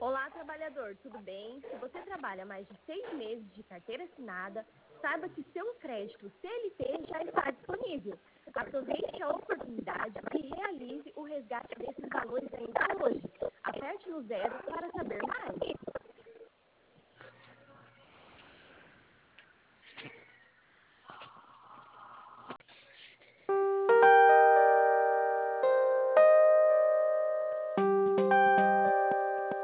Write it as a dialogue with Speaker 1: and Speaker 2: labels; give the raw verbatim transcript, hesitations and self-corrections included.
Speaker 1: Olá, trabalhador, tudo bem? Se você trabalha mais de seis meses de carteira assinada, saiba que seu crédito C L T já está disponível. Aproveite a oportunidade e realize o resgate desses valores ainda hoje. Aperte no zero para saber mais.